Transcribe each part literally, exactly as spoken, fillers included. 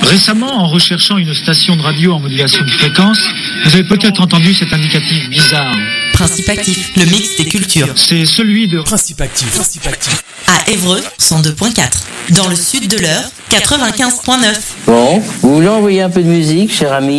Récemment, en recherchant une station de radio en modulation de fréquence, vous avez peut-être entendu cet indicatif bizarre. Principe Actif, le mix des cultures. C'est celui de Principe Actif. Principe Actif. À Évreux, cent deux virgule quatre. Dans le sud de l'Eure, quatre-vingt-quinze virgule neuf. Bon, vous voulez envoyer un peu de musique, cher ami ?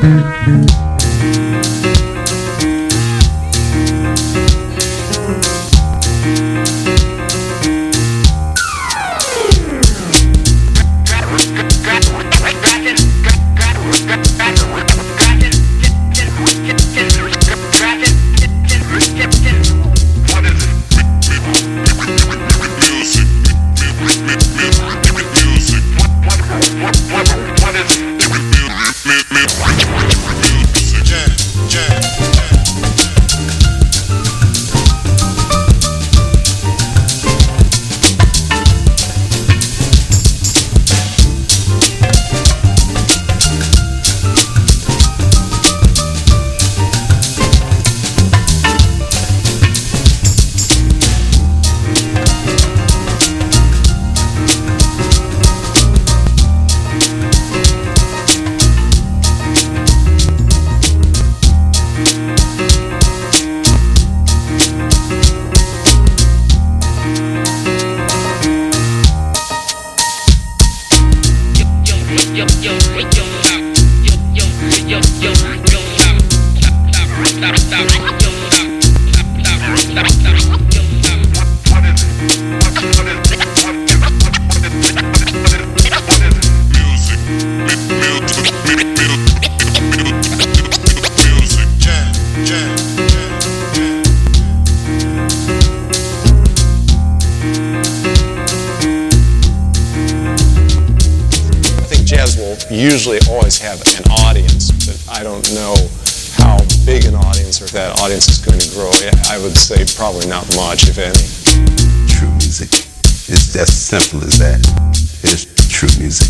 Usually always have an audience, but I don't know how big an audience or if that audience is going to grow. I would say probably not much, if any. True music. It's just simple as that. It's true music.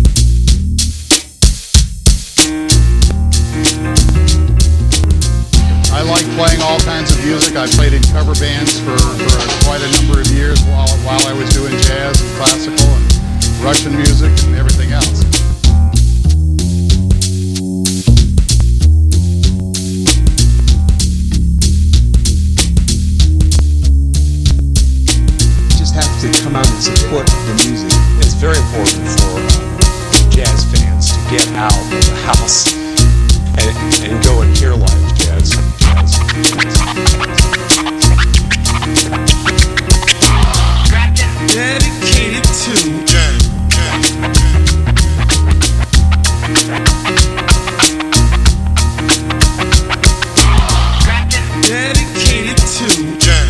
I like playing all kinds of music. I played in cover bands for, for quite a number of years while, while I was doing jazz and classical and Russian music and everything else. To come out and support the music. It's very important for uh, jazz fans to get out of the house and, and go and hear live jazz. jazz, jazz. Dedicated to jazz. Dedicated to jazz.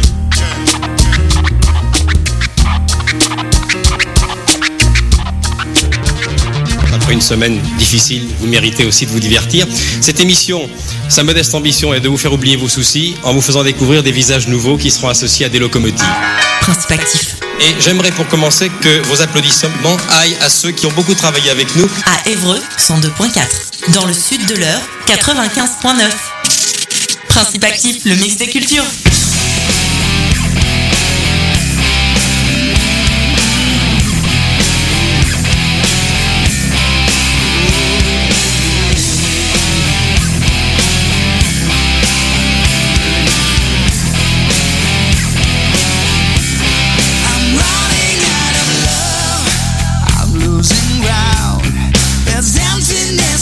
Après une semaine difficile, vous méritez aussi de vous divertir. Cette émission, sa modeste ambition est de vous faire oublier vos soucis en vous faisant découvrir des visages nouveaux qui seront associés à des locomotives. Principe actif. Et j'aimerais pour commencer que vos applaudissements aillent à ceux qui ont beaucoup travaillé avec nous. À Évreux, cent deux point quatre. Dans le sud de l'Eure, quatre-vingt-quinze point neuf. Principe actif, le mix des cultures.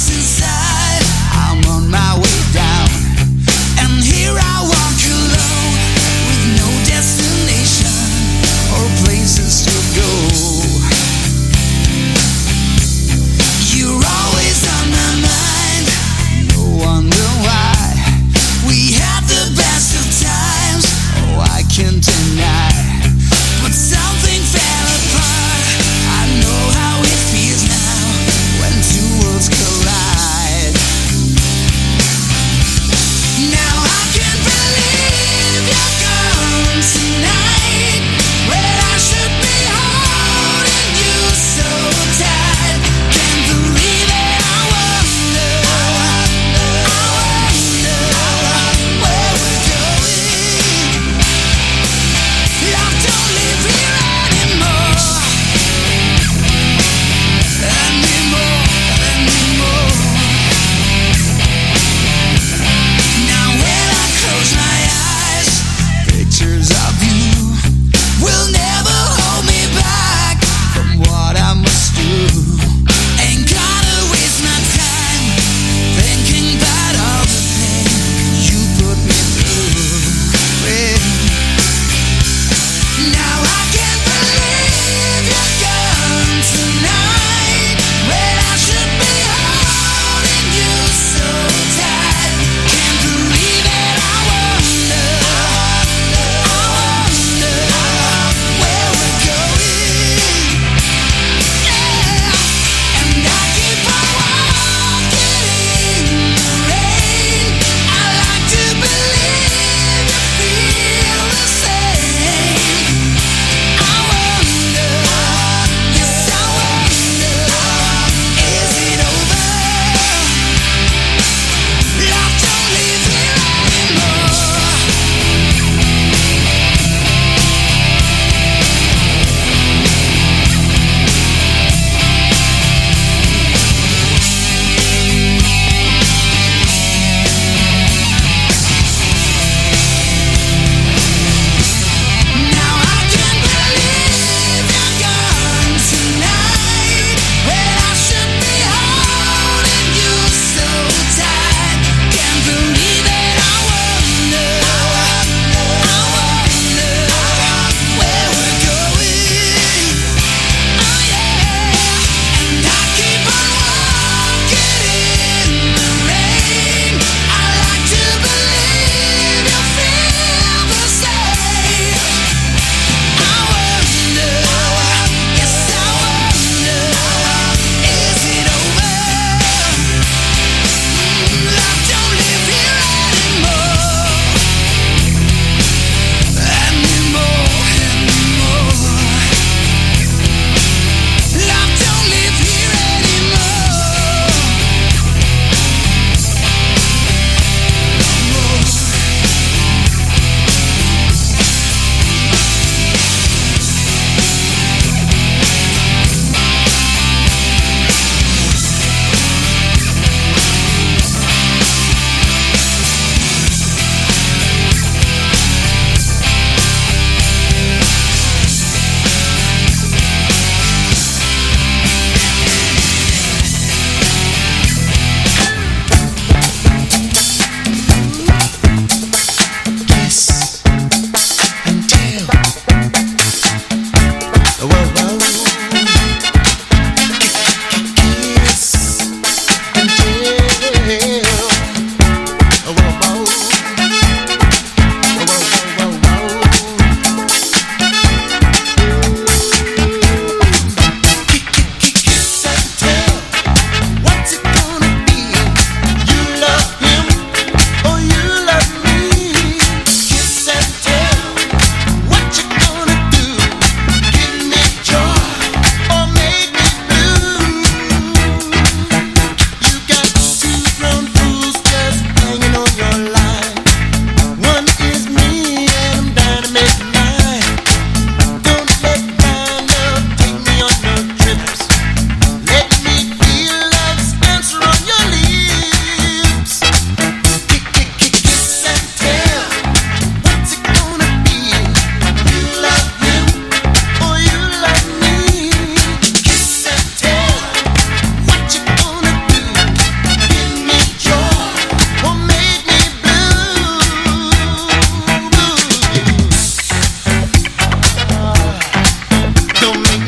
I'm on my way down, and here I walk alone.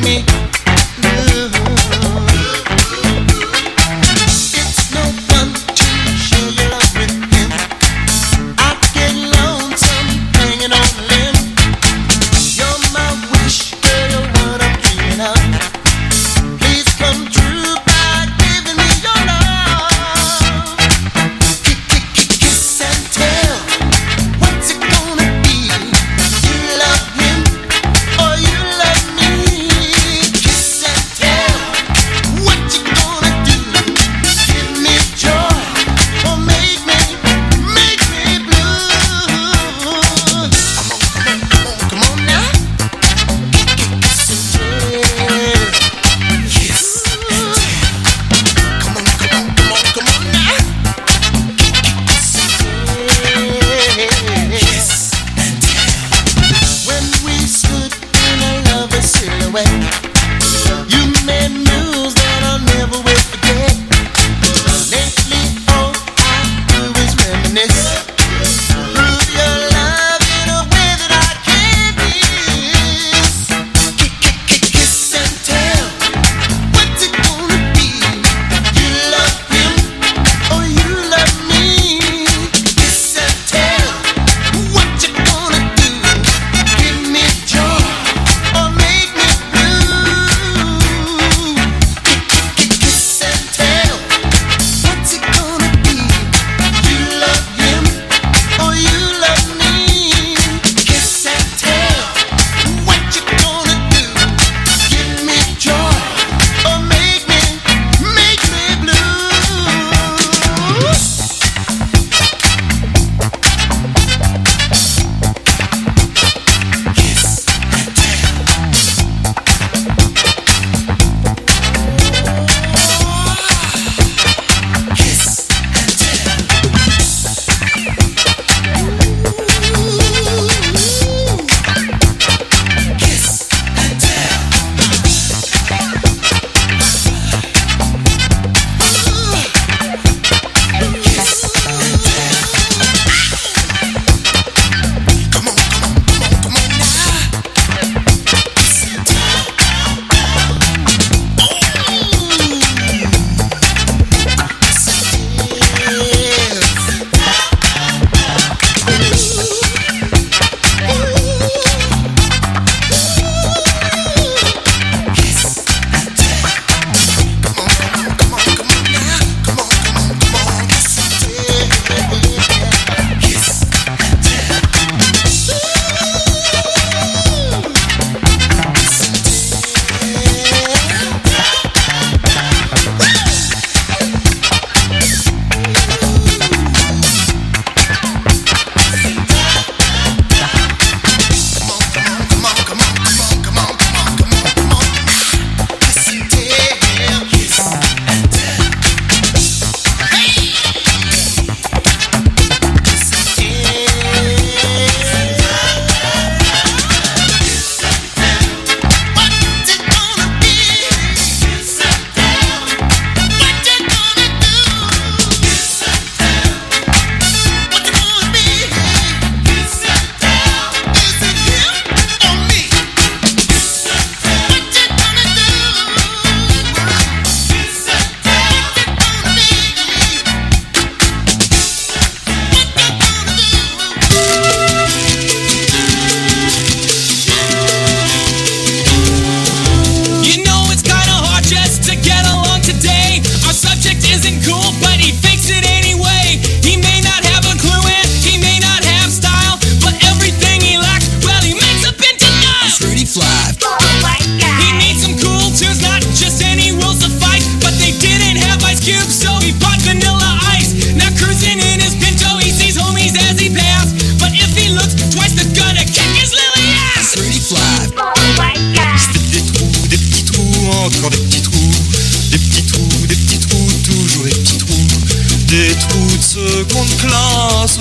seconde classe,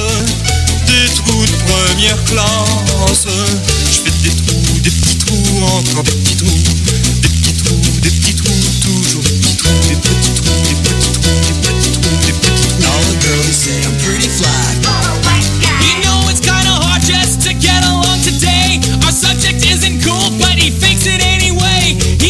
des trous de première classe. Je fais des trous, des petits trous, encore des petits trous, des petits trous, des petits trous, toujours des petits trous, des petits trous, des petits trous, des petits trous, des petits trous. All the girls say I'm pretty fly. You know it's kinda hard just to get along today. Our subject isn't cool, but he fakes it anyway.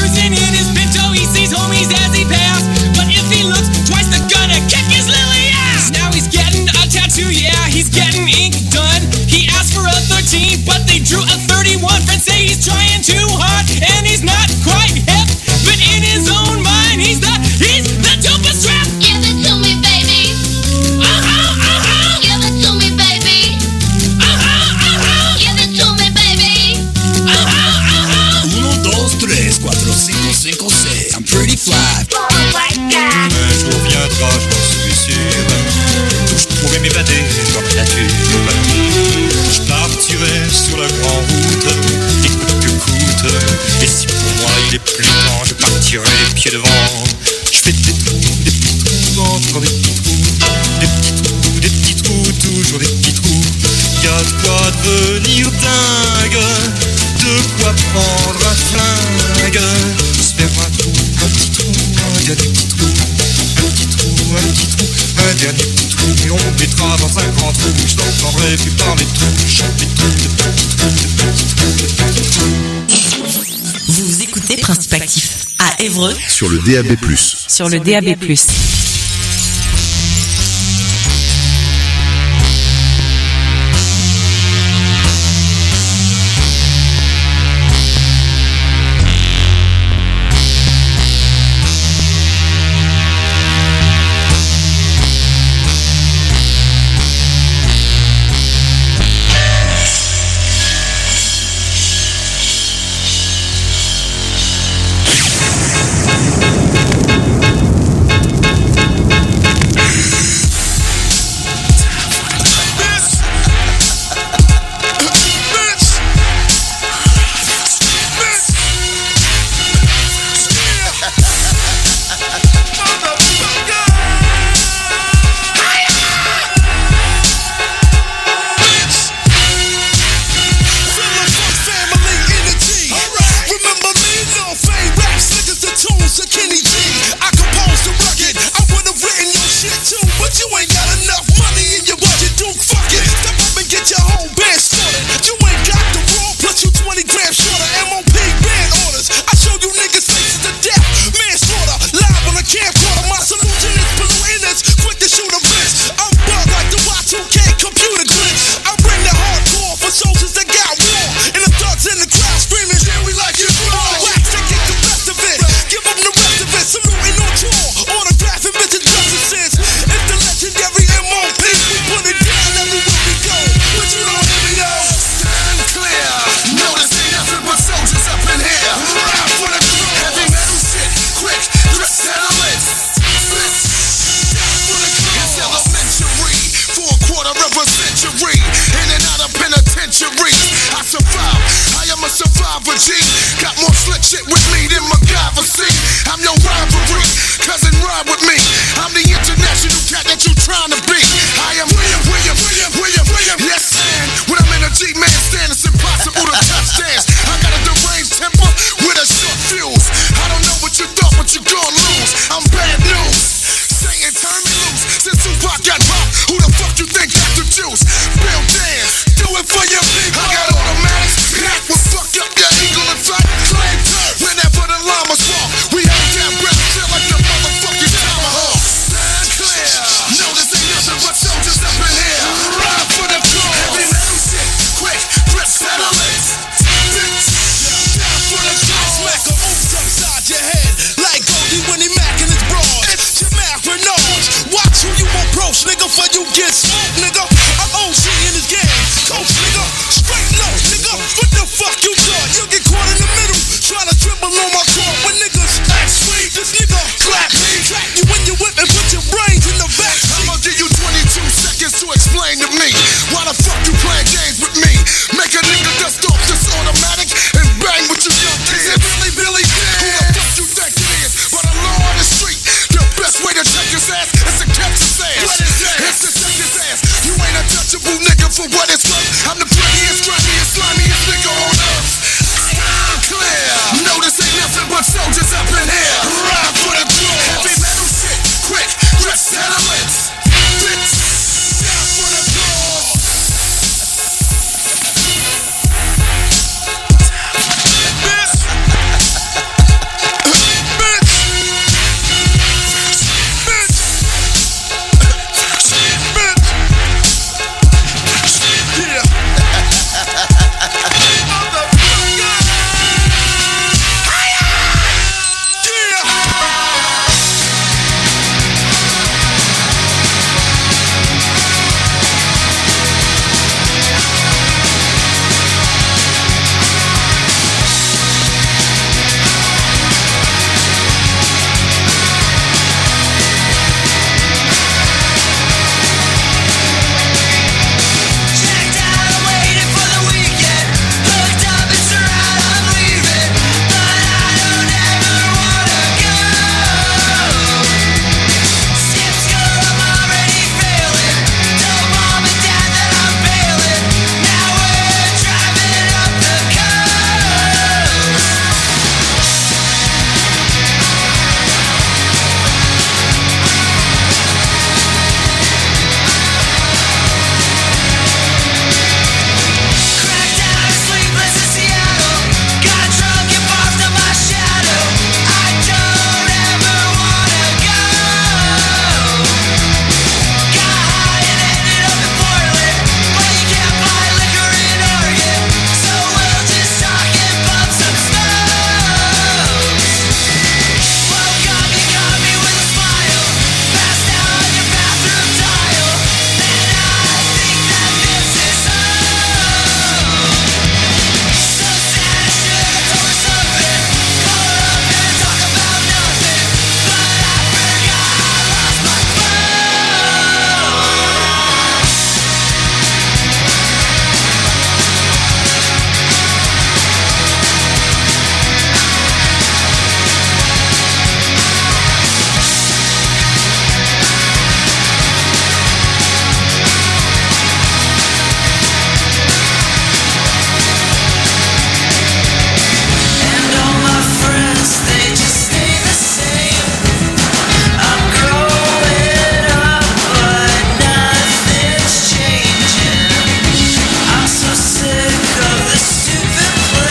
cruising in his Pinto, he sees homies as he passed. But if he looks twice, they're gonna kick his lily ass. Now he's getting a tattoo, yeah, he's getting ink done. He asked for a thirteen, but they drew a thirty-one. Friends say he's trying too hard, and he's not quite hip. But in his own mind, he's the, he's the dopest rap. Give it to me, baby. Uh-huh, uh-huh. Give it to me, baby. Uh-huh, uh-huh. Give it to me, baby. Uh-huh, uh-huh. Uno, dos, tres, cuatro, cinco, cinco, seis. I'm pretty fly. Oh my God. Un jour viendra, j'en suis sûr, où je pourrai m'évader dans la nature. Je partirai sur la grande route, et coûte que coûte. Et si pour moi il est plus temps, je partirai les pieds devant. Je fais des trous, des petits trous, encore des petits trous. Des petits trous, des petits trous, toujours des petits trous. Y'a de quoi devenir dingue, de quoi prendre un flingue. Se faire un trou, un petit trou, un dernier petit trou. Un petit trou, un petit trou, un dernier petit trou. Et on me mettra dans un grand trou. Je n'entendrai plus parler de trous. Je chante des trous, de petits trous, de petits trous, de petits trous. Vous écoutez Principe Actif à Évreux sur le D A B plus. Sur le D A B plus.